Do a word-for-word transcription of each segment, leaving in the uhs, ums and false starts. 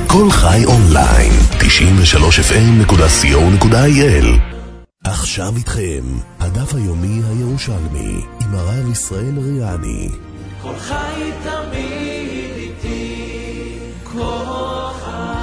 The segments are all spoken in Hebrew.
כל חי אונליין, תשעים ושלוש אף אם נקודה סי או נקודה איי אל. עכשיו איתכם, הדף היומי הירושלמי, עם הרב ישראל ריאני. כל חי תמיד איתי, כל חי.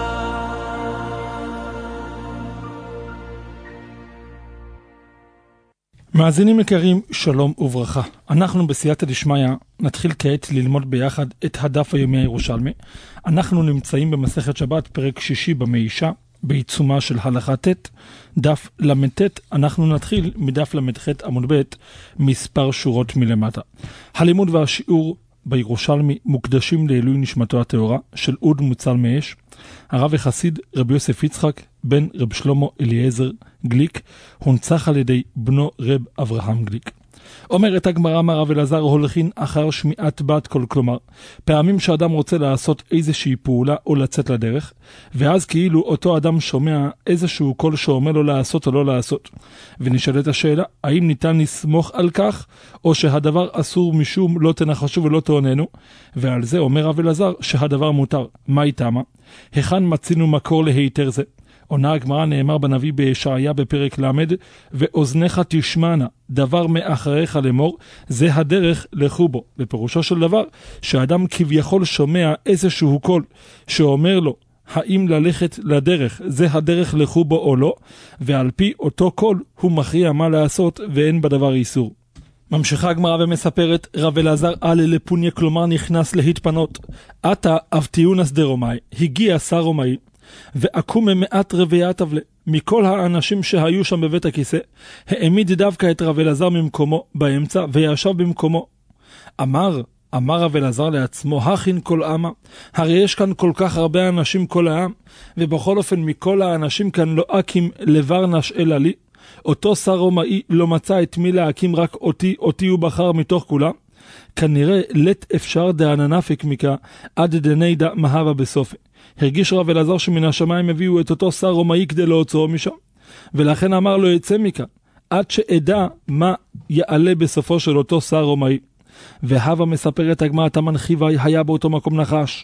מאזינים יקרים, שלום וברכה. אנחנו בסייעתא דשמיא נתחיל כעת ללמוד ביחד את הדף היומי הירושלמי. אנחנו נמצאים במסכת שבת, פרק שישי במאישה, בעיצומה של הלכה ט', דף למ"ט. אנחנו נתחיל מדף למ"ח עמוד ב', מספר שורות מלמטה. הלימוד והשיעור בירושלמי מוקדשים לעילוי נשמתו הטהורה של אוד מוצל מאש, הרב החסיד רבי יוסף יצחק בן רב שלמה אליעזר גליק, הונצח על ידי בנו רב אברהם גליק. אומרת הגמרא, אמר רב אלעזר, הולכין אחר שמיעת בת קול, כלומר פעמים שאדם רוצה לעשות איזושהי פעולה או לצאת לדרך, ואז כאילו אותו אדם שומע איזשהו קול שאומר לו לעשות או לא לעשות, ונשאלת השאלה, האם ניתן לסמוך על כך, או שהדבר אסור משום לא תנחשו ולא תעוננו? ועל זה אומר רב אלעזר שהדבר מותר. מה איתמה? היכן מצינו מקור להיתר זה? עונה הגמרא, נאמר בנביא בישעיה בפרק למד, ואוזניך תשמענה דבר מאחריך לאמור, זה הדרך לכו בו. בפירושו של דבר שאדם כביכול שומע איזשהו קול שאומר לו האם ללכת לדרך, זה הדרך לכו בו או לא, ועל פי אותו קול הוא מכריע מה לעשות ואין בדבר איסור. ממשיכה הגמרא ומספרת, רב אלעזר עלה לפוניה, כלומר נכנס להתפנות. עתה אבטיונס דרומאי, הגיע שר רומאי, ועקום ממעט רביעת אבלה, מכל האנשים שהיו שם בבית הכיסא, העמיד דווקא את רב אלעזר ממקומו באמצע, וישב במקומו. אמר, אמר רב אלעזר לעצמו, הכין כל עמה, הרי יש כאן כל כך הרבה אנשים כל העם, ובכל אופן מכל האנשים כאן לא אקים לבר נשאלה לי, אותו שר רומאי לא מצא את מי להקים, רק אותי, אותי הוא בחר מתוך כולם. כנראה לת אפשר דעננפיק מכא עד דנידע מהווה בסופה. הרגיש רב אלעזר שמן השמיים הביאו את אותו שר רומאי כדי להוצאו משם, ולכן אמר לו יצא מכאן עד שאדע מה יעלה בסופו של אותו שר רומאי. והווה מספרת הגמרא, תמן חיווי, היה באותו מקום נחש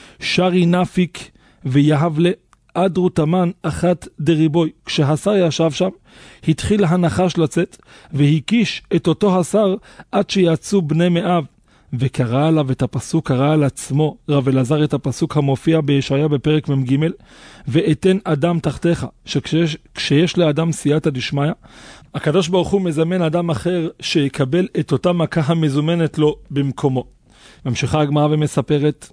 שרי נפיק ויהב לה אדרו תמן אחת דריבוי. כשהשר ישב שם התחיל הנחש לצאת והקיש את אותו השר עד שיצאו בני מאב, וקרא עליו את הפסוק, קרא על עצמו רב אלעזר את הפסוק המופיע בישעיה בפרק ממ"ג, ואתן אדם תחתיך, שכשיש כשיש לאדם סייעתא דשמיא, הקדוש ברוך הוא מזמן אדם אחר שיקבל את אותה מכה המזומנת לו במקומו. ממשיכה הגמרא ומספרת,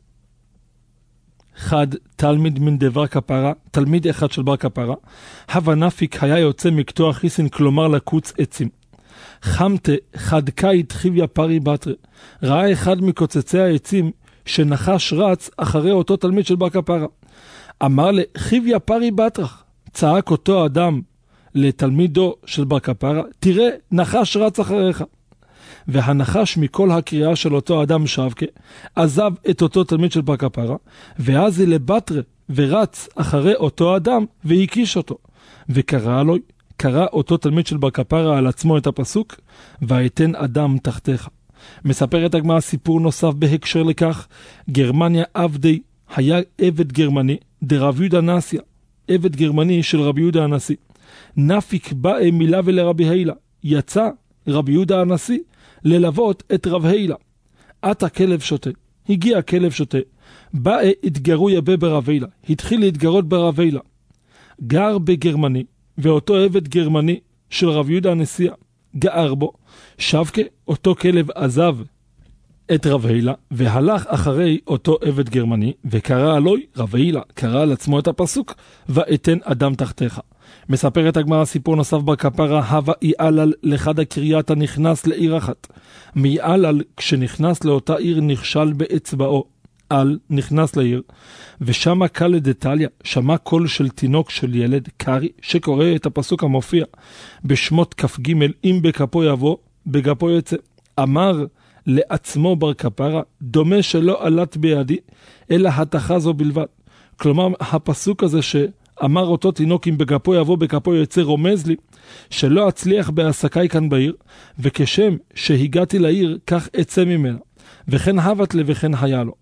חד תלמיד מן דבר כפרה, תלמיד אחד של בר כפרה, הווה נפיק היה יוצא מקטוע חיסין, כלומר לקוץ עצים. חמתה חדקאית חיביה פרי בתרה, ראה אחד מקוצצי העצים שנחש רץ אחרי אותו תלמיד של בר כפרה. אמר לחיביה פרי בתרח, צעק אותו אדם לתלמידו של בר כפרה, תראה נחש רץ אחריך. והנחש מכל הקריאה של אותו אדם שבקה עזב את אותו תלמיד של בר כפרה, ואז היא לבטרה ורץ אחרי אותו אדם והקיש אותו, וקרא לו, קרא אותו תלמיד של בר כפרה על עצמו את הפסוק, ואתן אדם תחתיך. מספרת הגמרא סיפור נוסף בהקשר לכך, גרמניה עבדי, היה עבד גרמני דרב יהודה נסיה, עבד גרמני של רבי יהודה הנשיא. נפיק באה מילה ולרבי הילה, יצא רבי יהודה הנשיא ללוות את רב הילה. עתה כלב שוטה, הגיע כלב שוטה, באה התגרו יבה ברב הילה, התחיל להתגרות ברב הילה. גר בגרמני, ואותו עבד גרמני של רב יהודה הנשיא גער בו, שבקה אותו כלב עזב את רב הילה והלך אחרי אותו עבד גרמני, וקרא עלוי, רב הילה קרא על עצמו את הפסוק, ואתן אדם תחתיך. מספרת הגמרא סיפור נוסף בר כפרה, הווה איעלל לחד הקרייתה, נכנס לעיר אחת. מאיעלל כשנכנס לאותה עיר נכשל באצבעו, על נכנס לעיר, ושמה קל דטליה, שמע קול של תינוק של ילד קרי, שקורא את הפסוק המופיע בשמות כ"ג, אם בכפו יבוא בגפו יצא. אמר לעצמו בר כפרה, דומה שלא עלת בידי אלא התחה זו בלבד. כלומר הפסוק הזה שאמר אותו תינוק אם בגפו יבוא בגפו יצא, רומז לי שלא אצליח בעסקי כאן בעיר, וכשם שהגעתי לעיר כך אצא ממנה, וכן הבת לי וכן היה לו.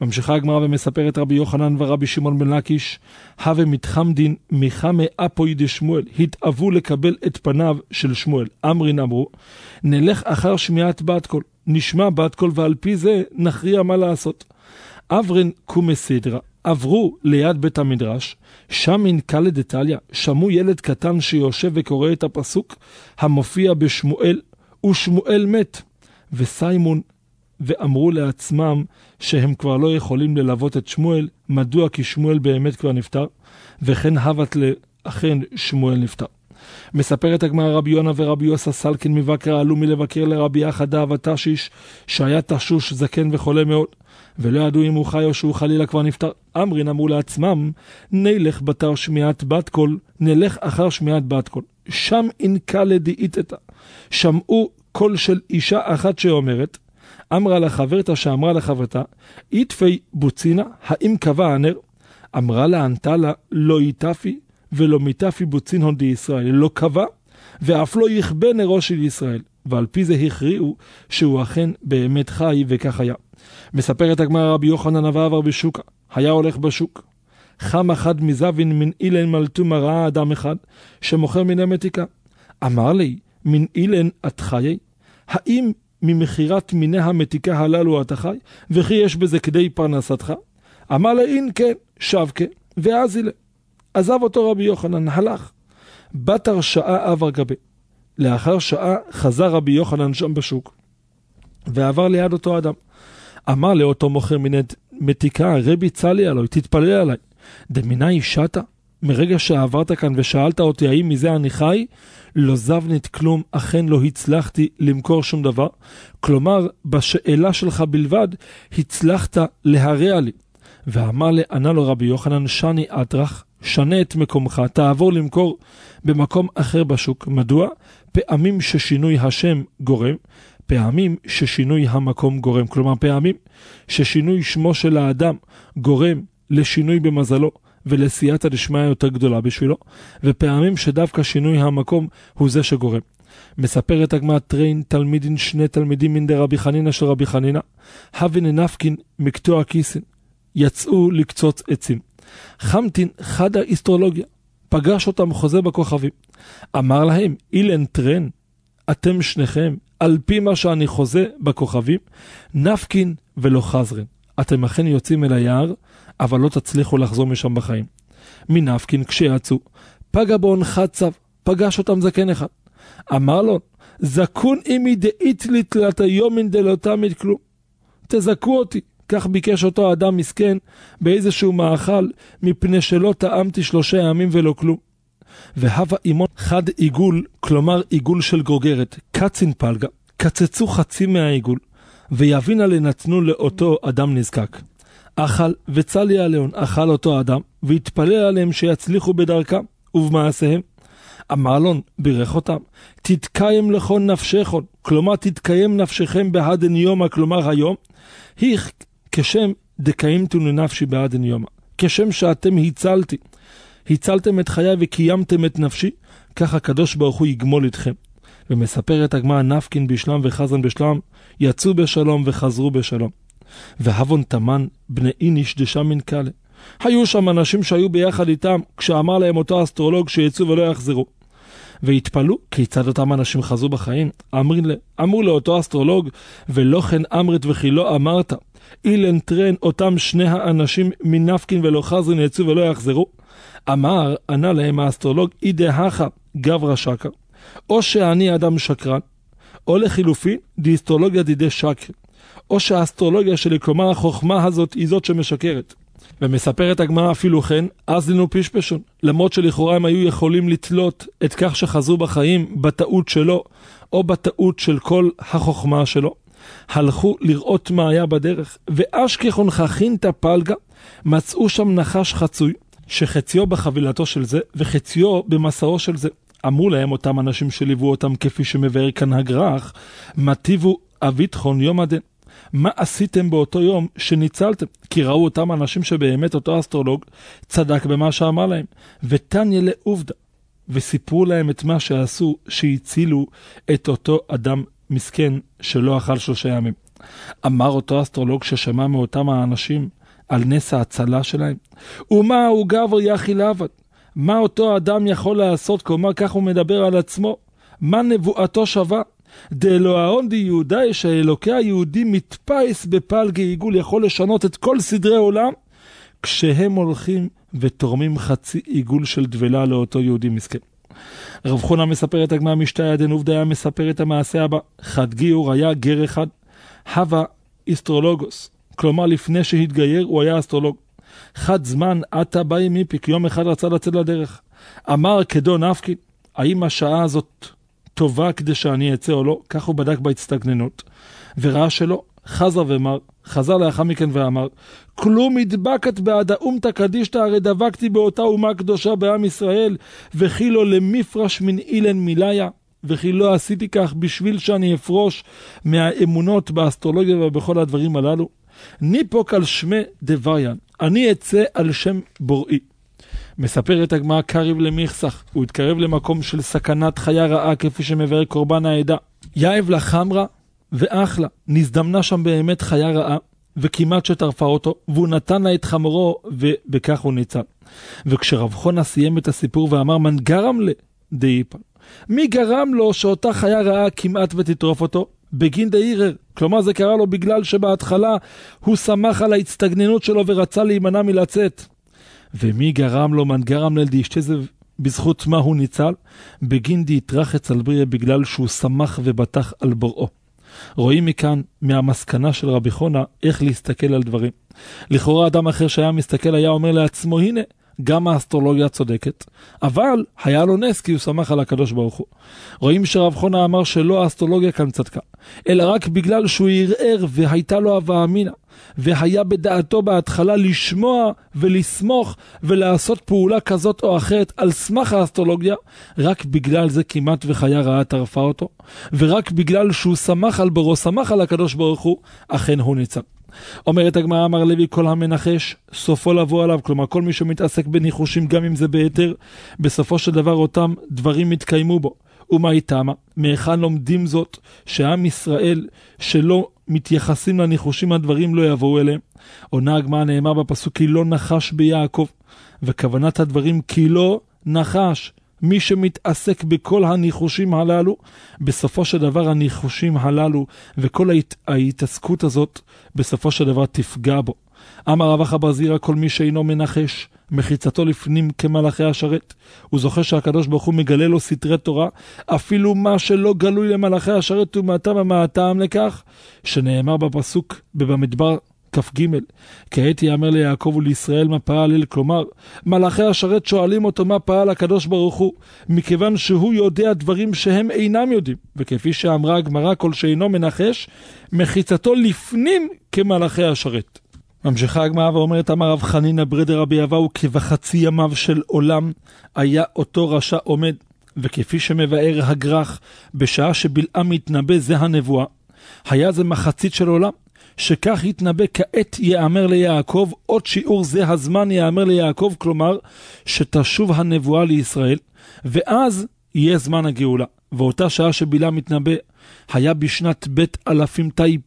ממשיכה הגמרא ומספרת רבי יוחנן ורבי שמעון בן לקיש, הווה מתחם דין מחמי אפוי דשמואל, התאבו לקבל את פניו של שמואל. אמרין אמרו, נלך אחר שמיעת בת קול, נשמע בת קול ועל פי זה נכריע מה לעשות. אברין קומי סדרה, עברו ליד בית המדרש, שם אינקלה דתליה, שמעו ילד קטן שיושב וקורא את הפסוק המופיע בשמואל, ושמואל מת. וסיימון, ואמרו לעצמם שהם כבר לא יכולים ללוות את שמואל, מדוע? כי שמואל באמת כבר נפטר, וכן הבת לאכן שמואל נפטר. מספרת הגמרא רבי יונה ורבי יוסה סלקין מבקר עלו מלבקר לרבי אחדה ותשיש, שהיה תשוש זקן וחולה מאוד, ולא ידעו אם הוא חי או שהוא חלילה כבר נפטר. אמרין אמרו לעצמם, נלך בתר שמיעת בת קול, נלך אחר שמיעת בת קול. שם אינקלה דאיתתא, שמעו קול של אישה אחת שאומרת, אמרה לחברתה שאמרה לחברתה, איתפי בוצינה, האם קבע הנר? אמרה לה, ענתה לה, לא איתפי ולא מיתפי בוצין הון די ישראל, לא קבע ואף לא יכבה נרו של ישראל, ועל פי זה הכריעו שהוא אכן באמת חי וכך היה. מספרת הגמרא רבי יוחנן עבר בשוקה, היה הולך בשוק, חם אחד מזווין מן אילן מלטום ראה אדם אחד שמוכר מן המתיקה, אמר לי, מן אילן את חיי? האם ממחירת מיני המתיקה הללו אתה חי? וכי יש בזה כדי פרנסתך? אמר לי, אין כן, שב כן, ואז אילה. עזב אותו רבי יוחנן, הלך. בתר שעה עבר גבי. לאחר שעה חזר רבי יוחנן שם בשוק, ועבר ליד אותו אדם. אמר לאותו מוכר מיני מתיקה, רבי צלי עלוי, תתפלל עליי. דמינה אישתה? מרגע שעברת כאן ושאלת אותי האם מזה אני חי, לא זבנית כלום, אכן לא הצלחתי למכור שום דבר. כלומר, בשאלה שלך בלבד הצלחת להרע לי. ואמר לי, ענה לו רבי יוחנן, שני אטרח, שנה את מקומך, תעבור למכור במקום אחר בשוק. מדוע? פעמים ששינוי השם גורם, פעמים ששינוי המקום גורם. כלומר, פעמים ששינוי שמו של האדם גורם לשינוי במזלו, ולסייעתא דשמיא יותר גדולה בשבילו, ופעמים שדווקא שינוי המקום הוא זה שגורם. מספרת הגמרא, טרין תלמידין שני תלמידים מן דרבי חנינא של רבי חנינא, הבן נפקין מקטוע כיסין, יצאו לקצוץ עצים. חמתין חדה אסטרולוגיה, פגש אותם חוזה בכוכבים, אמר להם, אילן טרן, אתם שניכם, על פי מה שאני חוזה בכוכבים, נפקין ולא חזרן. אתם אכן יוצאים אל היער, אבל לא תצליחו לחזור משם בחיים. מנפקין כשיצאו, פגע בון חד צו, פגש אותם זקן אחד. אמר לו, זקון אימי דאית לתלת היומין דלותם את כלום. תזכו אותי. כך ביקש אותו אדם מסכן באיזשהו מאכל, מפני שלא טעמתי שלושה ימים ולא כלום. והווה אימון חד עיגול, כלומר עיגול של גוגרת, קצין פלגה, קצצו חצי מהעיגול, ויבינה לנתנו לאותו אדם נזקק. אכל וצלי עליון, אכל אותו אדם, והתפלל עליהם שיצליחו בדרכם ובמעשיהם. אמר לון, בירך אותם, תתקיים לכון נפשכון, כלומר תתקיים נפשכם בהדן יומה, כלומר היום, היך כשם דקיימתו לנפשי בהדן יומה, כשם שאתם הצלתי, הצלתם את חיי וקיימתם את נפשי, כך הקדוש ברוך הוא יגמול אתכם. ומספרת הגמרא, נפקין בשלם וחזרן בשלם, יצאו בשלום וחזרו בשלום. והבון תמן בני איניש דשם אינקלה, היו שם אנשים שהיו ביחד איתם, כשאמר להם אותו אסטרולוג שיצאו ולא יחזרו. והתפלו כיצד אותם אנשים חזרו בחיים. אמרו, אמרו לאותו אסטרולוג, ולא כן אמרת וכי לא אמרת, אילן טרן אותם שני האנשים מנפקין ולא חזרין יצאו ולא יחזרו. אמר, ענה להם האסטרולוג, אידה הכה גברא שקר, או שאני אדם שקרן, או לחילופין דיסטרולוגיה דידי שקר, או שהאסטרולוגיה שלי, כלומר החוכמה הזאת, היא זאת שמשקרת. ומספרת הגמרא אפילו כן, אז לנו פשפשון, למרות שלכאורה הם היו יכולים לתלות את כך שחזרו בחיים בטעות שלו, או בטעות של כל החוכמה שלו, הלכו לראות מה היה בדרך, ואשכחון חכינתא פלגה, מצאו שם נחש חצוי, שחציו בחבילתו של זה, וחציו במסעו של זה. אמרו להם אותם אנשים שליוו אותם, כפי שמבאר כאן הגרח, מטיבו אביתחון יום הדין. מה עשיתם באותו יום שניצלתם? כי ראו אותם אנשים שבאמת אותו אסטרולוג צדק במה שאמר להם. ותניא לעובדא, וסיפרו להם את מה שעשו, שהצילו את אותו אדם מסכן שלא אכל שלושה ימים. אמר אותו אסטרולוג ששמע מאותם האנשים על נס ההצלה שלהם, ומה הוא גבר יחי לעבד? מה אותו אדם יכול לעשות? כלומר, כך הוא מדבר על עצמו. מה נבואתו שווה? דאלוהון די יהודי, שאלוקי היהודי מתפייס בפלגי עיגול, יכול לשנות את כל סדרי עולם, כשהם הולכים ותורמים חצי עיגול של דבלה לאותו יהודי מסכן. רב חונה מספר את הגמרא משתיה דן עובדיה, מספר את המעשה הבא. חד גיור היה גר אחד, הווה אסטרולוגוס, כלומר לפני שהתגייר הוא היה אסטרולוג. חד זמן עתה באי מיפיק, יום אחד רצה לצאת לדרך. אמר כדו נפקי, האם השעה הזאת טובה כדי שאני אצא או לא? כך הוא בדק בהצטגננות, וראה שלא. חזר ואמר, חזר לאחר מכן ואמר, כלום הדבקת בעד האומתא קדישתא, הרי דבקתי באותה אומה קדושה בעם ישראל, וכי לא למפרש מן אילן מיליה, וכי לא עשיתי כך בשביל שאני אפרוש מהאמונות באסטרולוגיה ובכל הדברים הללו. ניפוק על שמי דוויין, אני אצא על שם בוראי. מספר את הגמרא, קריב למחסך, הוא התקרב למקום של סכנת חיה רעה, כפי שמבאר קורבן העדה. יאב לחמרה ואחלה, נזדמנה שם באמת חיה רעה, וכמעט שטרפה אותו, והוא נתן לה את חמורו, ובכך הוא ניצל. וכשרב חונה סיים את הסיפור ואמר, מן גרם לה דאיפל, מי גרם לו שאותה חיה רעה כמעט ותטרוף אותו? בגין דאירר, כלומר זה קרה לו בגלל שבהתחלה הוא שמח על ההצטגננות שלו ורצה להימנע מלצאת. ומי גרם לו? מן גרם ללדישתזב, בזכות מה הוא ניצל? בגין דיתרחץ על בריה, בגלל שהוא שמח ובטח על בוראו. רואים מכאן, מהמסקנה של רבי חונה, איך להסתכל על דברים. לכאורה אדם אחר שהיה מסתכל היה אומר לעצמו, הנה, גם האסטרולוגיה צודקת, אבל היה לו נס כי הוא שמח על הקדוש ברוך הוא. רואים שרב חונה אמר שלא האסטרולוגיה כאן צדקה, אלא רק בגלל שהוא ערער והייתה לו הווה אמינה, והיה בדעתו בהתחלה לשמוע ולסמוך ולעשות פעולה כזאת או אחרת על סמך האסטרולוגיה, רק בגלל זה כמעט וחיה רעה טרפה אותו, ורק בגלל שהוא שמח על בוראו, שמח על הקדוש ברוך הוא, אכן הוא ניצל. אומרת הגמרא, אמר לוי, כל המנחש סופו לבוא עליו, כלומר כל מי שמתעסק בניחושים, גם אם זה ביתר, בסופו של דבר אותם דברים מתקיימו בו. ומה איתמה? מאחן לומדים זאת, שעם ישראל שלא מתייחסים לניחושים, הדברים לא יבואו אליהם. עונה הגמרא, נאמר בפסוק, כי לא נחש ביעקב, וכוונת הדברים כי לא נחש. מי שמתעסק בכל הניחושים הללו, בסופו של דבר הניחושים הללו וכל ההת... ההתעסקות הזאת בסופו של דבר תפגע בו. אמר רב אחא בר זירא, כל מי שאינו מנחש מחיצתו לפנים כמלאכי השרת. הוא זוכה שהקדוש ברוך הוא מגלה לו סתרי תורה, אפילו מה שלא גלוי למלאכי השרת, ומעתה ומה הטעם לכך, שנאמר בפסוק במדבר כ"ג, כעת יאמר ליעקב ולישראל מה פעל אל, כלומר מלאכי השרת שואלים אותו מה פעל הקדוש ברוך הוא, מכיוון שהוא יודע דברים שהם אינם יודעים, וכפי שאמרה הגמרא, כל שאינו מנחש מחיצתו לפנים כמלאכי השרת. ממשיכה הגמרא ואומרת, אמר רב חנינא ברי דרבי אבאו, כבחצי ימיו של עולם היה אותו רשע עומד, וכפי שמבאר הגר"ח, בשעה שבלעם מתנבא, זה הנבואה, היה זה מחצית של עולם, שכך יתנבא כעת יאמר ליעקב, עוד שיעור זה הזמן יאמר ליעקב, כלומר שתשוב הנבואה לישראל, ואז יהיה זמן הגאולה. ואותה שעה שבלעם מתנבא היה בשנת בית אלפים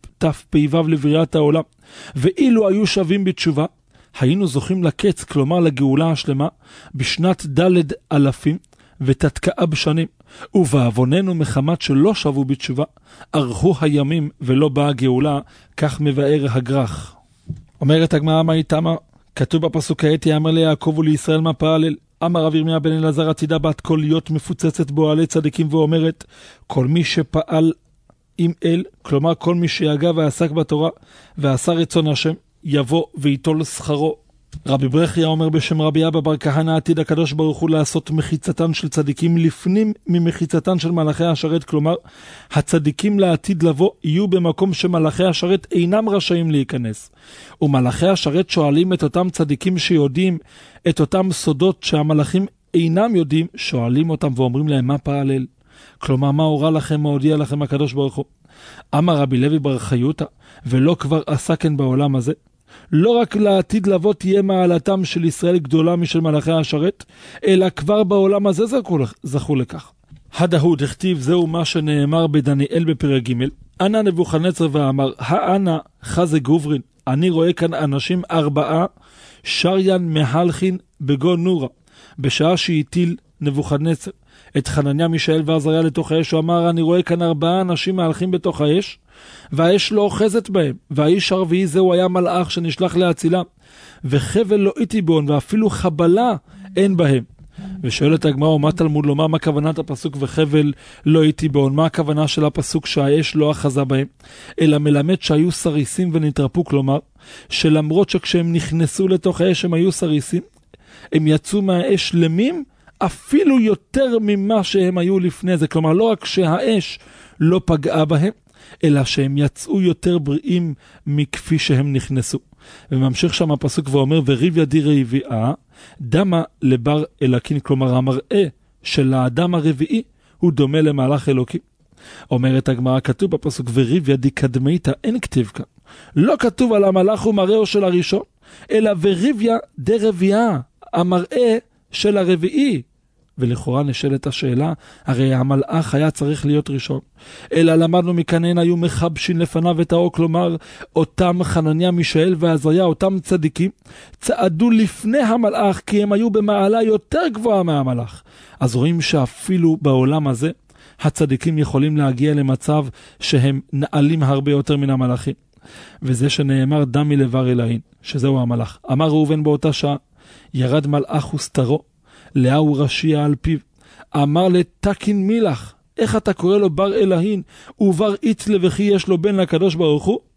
תפ"ו לבריאת העולם, ואילו היו שווים בתשובה, היינו זוכים לקץ, כלומר לגאולה השלמה, בשנת ד' אלפים ותתקעה בשנים, ובעווננו מחמת שלא שבו בתשובה, ארכו הימים ולא באה גאולה, כך מבאר הגר"ח. אומרת הגמרא, מה איתמה? כתוב בפסוק, כעת יאמר ליעקב ולישראל מה פעל אל. אמר רב ירמיה בן אלעזר, עתידה בת קול להיות מפוצצת באוהלי צדיקים, ואומרת, כל מי שפעל עם אל, כלומר כל מי שיגע ועסק בתורה ועשה רצון השם, יבוא ויטול שכרו. רבי ברכיה אומר בשם רבי אבא בר כהנא, עתיד הקדוש ברוך הוא לעשות מחיצתן של צדיקים לפנים ממחיצתן של מלאכי השרת, כלומר הצדיקים לעתיד לבוא יהיו במקום שמלאכי השרת אינם רשאים להיכנס, ומלאכי השרת שואלים את אותם צדיקים שיודעים את אותם סודות שהמלאכים אינם יודעים, שואלים אותם ואומרים להם מה פעל אל, כלומר מה הורא לכם, מה הודיע לכם הקדוש ברוך הוא. אמר רבי לוי בר חיותא, ולא כבר עשה כן בעולם הזה, לא רק לעתיד לבוא תהיה מעלתם של ישראל גדולה משל מלאכי השרת, אלא כבר בעולם הזה זכו, זכו לכך. הדהוד הכתיב, זהו מה שנאמר בדניאל בפרק ג'. ענה נבוכדנצר ואמר, האנה חזה גוברין, אני רואה כאן אנשים ארבעה, שריין מהלכין בגון נורה. בשעה שהטיל נבוכדנצר את חנניה, מישאל ועזריה לתוך האש, הוא אמר, אני רואה כאן ארבעה אנשים מהלכים בתוך האש, והאש לא אוחזת בהם, והאיש הרביעי זהו היה מלאך שנשלח להצילה, וחבל לא איתי בון, ואפילו חבלה אין בהם. ושואלת הגמרא, מה תלמוד לומר, מה כוונת הפסוק וחבל לא איתי בון? מה הכוונה של הפסוק שהאש לא אחזה בהם? אלא מלמד שהיו סריסים ונתרפו, כלומר, שלמרות שכשהם נכנסו לתוך האש הם היו סריסים, הם יצאו מהאש שלמים, אפילו יותר ממה שהם היו לפני זה. כלומר, לא רק שהאש לא פגעה בהם, אלא שהם יצאו יותר בריאים מכפי שהם נכנסו. וממשיך שם הפסוק ואומר, וריב ידי רביעה, דמה לבר אלוקים, כלומר המראה של האדם הרביעי הוא דומה למהלך אלוקים. אומרת הגמרא, כתוב בפסוק, וריב ידי קדמיתה, אין כתיב כאן. לא כתוב על המלאך ומראהו של הראשון, אלא וריביה די רביעה, המראה של הרביעי. ולכאורה נשאלת השאלה, הרי המלאך היה צריך להיות ראשון. אלא למדנו מכאן, הן היו מחבשים לפניו את האור, כלומר, אותם חנניה, מישאל ועזריה, אותם צדיקים, צעדו לפני המלאך, כי הם היו במעלה יותר גבוהה מהמלאך. אז רואים שאפילו בעולם הזה, הצדיקים יכולים להגיע למצב שהם נעלים הרבה יותר מן המלאכים. וזה שנאמר דמי לבר אלוהים, שזהו המלאך. אמר ראובן באותה שעה, ירד מלאך וסתרו, לאהו רשיע על פיו, אמר לתקין מילך, איך אתה קורא לו בר אלוהים, ובר איצלה וכי יש לו בן לקדוש ברוך הוא?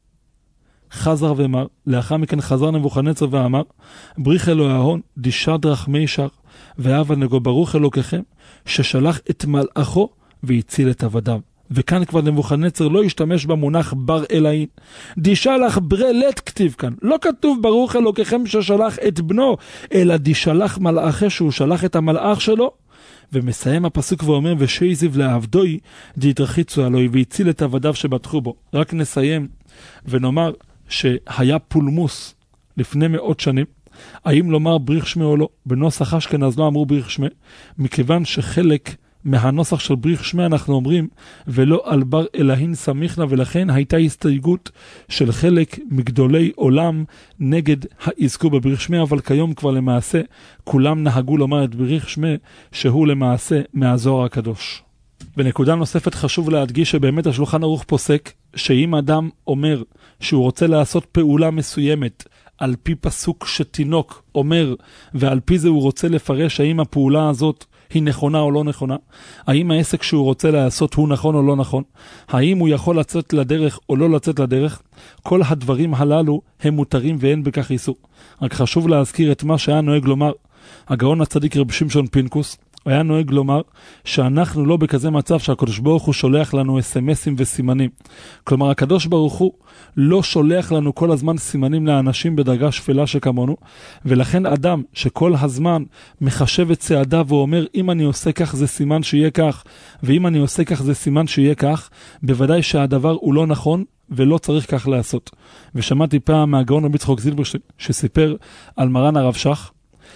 חזר ואמר, לאחר מכן חזר נבוכדנצר ואמר, בריך אלוהון דישדרך מישר, ואהבה נגו ברוך אלוקיכם, ששלח את מלאכו והציל את עבדיו. וכאן כבר נבוכדנצר לא השתמש במונח בר אלוהים. דישלח ברלת כתיב כאן. לא כתוב ברוך אלוקיכם ששלח את בנו, אלא דישלח מלאכה שהוא שלח את המלאך שלו. ומסיים הפסוק ואומר, ושייזיב לעבדוי דיתרחיצו עלוי, והציל את עבדיו שבטחו בו. רק נסיים ונאמר שהיה פולמוס לפני מאות שנים, האם לומר בריך שמי או לא. בנוסח אשכנז לא אמרו בריך שמי, מכיוון שחלק מהנוסח של בריך שמי אנחנו אומרים, ולא על בר אלוהים סמיכנה, ולכן הייתה הסתייגות של חלק מגדולי עולם נגד העסקו בבריך שמי, אבל כיום כבר למעשה כולם נהגו לומר את בריך שמי, שהוא למעשה מהזוהר הקדוש. ונקודה נוספת חשוב להדגיש שבאמת השולחן ערוך פוסק, שאם אדם אומר שהוא רוצה לעשות פעולה מסוימת, על פי פסוק שתינוק אומר, ועל פי זה הוא רוצה לפרש האם הפעולה הזאת היא נכונה או לא נכונה, האם העסק שהוא רוצה לעשות הוא נכון או לא נכון, האם הוא יכול לצאת לדרך או לא לצאת לדרך, כל הדברים הללו הם מותרים ואין בכך איסור. רק חשוב להזכיר את מה שהיה נוהג לומר הגאון הצדיק רב שמשון פינקוס. הוא היה נוהג לומר שאנחנו לא בכזה מצב שהקדוש ברוך הוא שולח לנו אס-אמסים וסימנים. כלומר, הקדוש ברוך הוא לא שולח לנו כל הזמן סימנים לאנשים בדרגה שפלה שכמונו, ולכן אדם שכל הזמן מחשב את צעדיו ואומר, אם אני עושה כך זה סימן שיהיה כך, ואם אני עושה כך זה סימן שיהיה כך, בוודאי שהדבר הוא לא נכון ולא צריך כך לעשות. ושמעתי פעם מהגאון רבי יצחק זילברשטיין שסיפר על מרן הרב שך,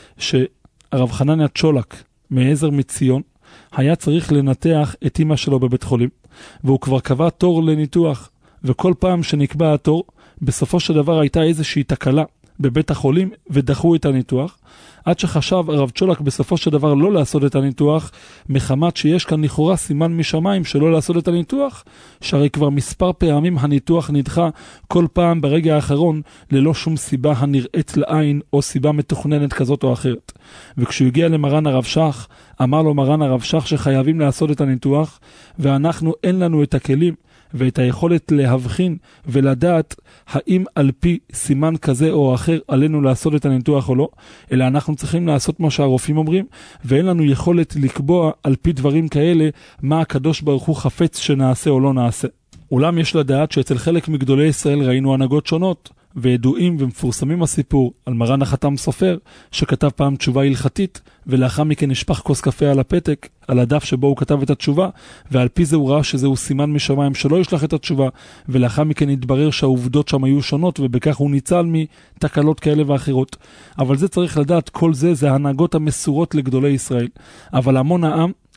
שהרב חנניה צ'ולק מעזר מציון היה צריך לנתח את אמא שלו בבית חולים, והוא כבר קבע תור לניתוח, וכל פעם שנקבע התור, בסופו של דבר הייתה איזושהי תקלה בבית החולים, ודחו את הניתוח, עד שחשב הרב צ'ולק בסופו של דבר לא לעשות את הניתוח, מחמת שיש כאן לכאורה סימן משמיים שלא לעשות את הניתוח, שהרי כבר מספר פעמים הניתוח נדחה כל פעם ברגע האחרון, ללא שום סיבה הנראית לעין, או סיבה מתוכננת כזאת או אחרת. וכשהוא הגיע למרן הרב שך, אמר לו מרן הרב שך שחייבים לעשות את הניתוח, ואנחנו אין לנו את הכלים, ואת היכולת להבחין ולדעת האם על פי סימן כזה או אחר עלינו לעשות את הניתוח או לא, אלא אנחנו צריכים לעשות מה שהרופאים אומרים, ואין לנו יכולת לקבוע על פי דברים כאלה מה הקדוש ברוך הוא חפץ שנעשה או לא נעשה. אולם יש לדעת שאצל חלק מגדולי ישראל ראינו הנהגות שונות, וידועים ומפורסמים הסיפור על מרן החתם סופר, שכתב פעם תשובה הלכתית, ולאחר מכן נשפך כוס קפה על הפתק, על הדף שבו הוא כתב את התשובה, ועל פי זה הוא ראה שזהו סימן משמיים שלא ישלח את התשובה, ולאחר מכן התברר שהעובדות שם היו שונות, ובכך הוא ניצל מתקלות כאלה ואחרות. אבל זה צריך לדעת, כל זה זה ההנהגות המסורות לגדולי ישראל. אבל המון העם,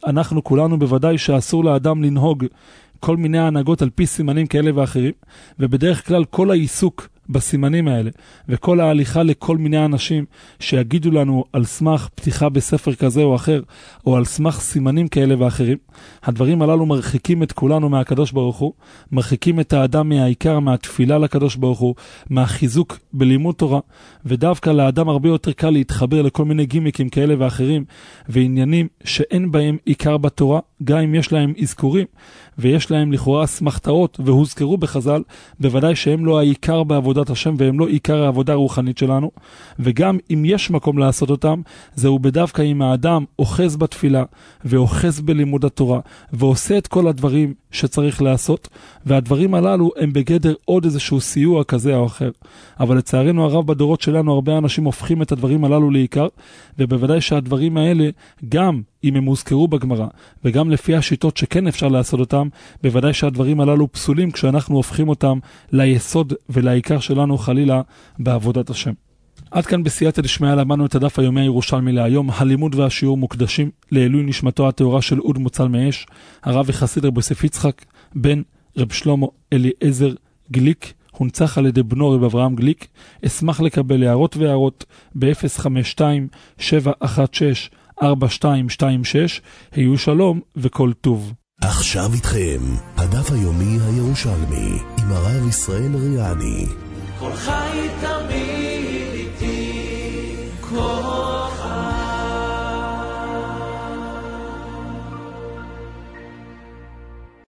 אנחנו כולנו בוודאי שאסור לאדם לנהוג כל מיני הנהגות על פי סימנים כאלה ואחרים, ובדרך כלל כל העיסוק בסימנים האלה, וכל ההליכה לכל מיני אנשים שיגידו לנו על סמך פתיחה בספר כזה או אחר, או על סמך סימנים כאלה ואחרים, הדברים הללו מרחיקים את כולנו מהקדוש ברוך הוא, מרחיקים את האדם מהעיקר, מהתפילה לקדוש ברוך הוא, מהחיזוק בלימוד תורה, ודווקא לאדם הרבה יותר קל להתחבר לכל מיני גימיקים כאלה ואחרים, ועניינים שאין בהם עיקר בתורה, גם אם יש להם אזכורים, ויש להם לכאורה סמכתאות, והוזכרו בחז"ל, בוודאי שהם לא העיקר בעבודת השם, והם לא עיקר העבודה הרוחנית שלנו, וגם אם יש מקום לעשות אותם, זהו בדווקא אם האדם אוחז בתפילה, ואוחז בלימוד התורה, ועושה את כל הדברים שצריך לעשות, והדברים הללו הם בגדר עוד איזשהו סיוע כזה או אחר. אבל לצערנו הרב בדורות שלנו, הרבה אנשים הופכים את הדברים הללו לעיקר, ובוודאי שהדברים האלה, גם אם הם הוזכרו בגמרא, וגם לפי השיטות שכן אפשר לעשות אותם, בוודאי שהדברים הללו פסולים כשאנחנו הופכים אותם ליסוד ולעיקר שלנו חלילה בעבודת השם. עד כאן בסייעתא דשמיא למדנו את הדף היומי הירושלמי להיום. הלימוד והשיעור מוקדשים לעילוי נשמתו הטהורה של אוד מוצל מאש, הרב וחסיד רב יוסף יצחק בן רב שלמה אליעזר גליק, הונצח על ידי בנו רב אברהם גליק. אשמח לקבל הערות והערות ב-אפס חמש שתיים שבע אחת שש ארבע שתיים שתיים שש. היו שלום וכל טוב. עכשיו איתכם הדף היומי הירושלמי עם הרב ישראל ריאני. כל חי תמיד